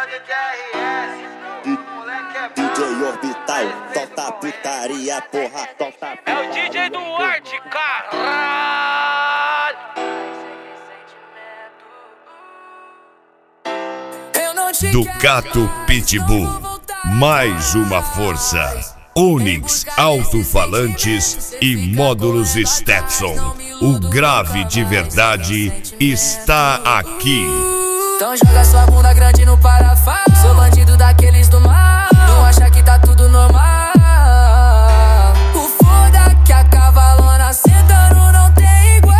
DJ Orbital, toca putaria, porra, toca. É o DJ do Arte, caralho. Ducato Pitbull, mais uma força. Onix alto-falantes e módulos Stetson. O grave de verdade está aqui. Então joga sua bunda grande no parafuso. Sou bandido daqueles do mal. Não acha que tá tudo normal. O foda que a cavalona sentando não tem igual.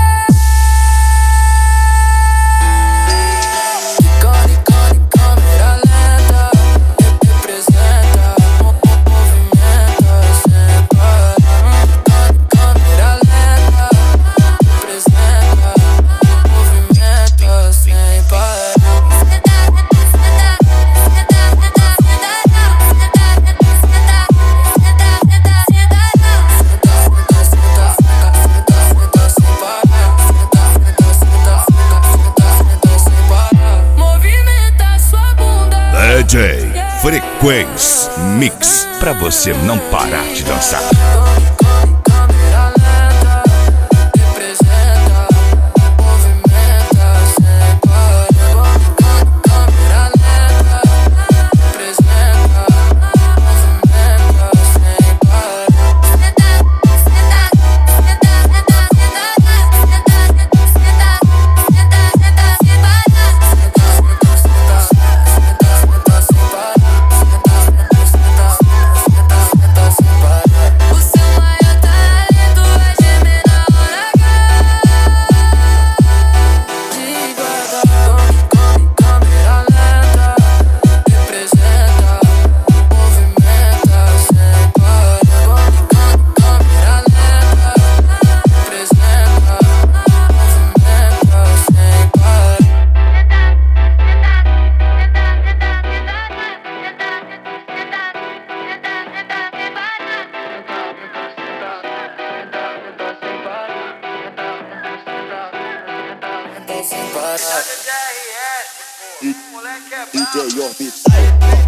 Icone, câmera lenta. Representa movimento sem parar. Câmera lenta. Representa movimento sem parar. DJ Frequência Mix, pra você não parar de dançar. DJ Orbital.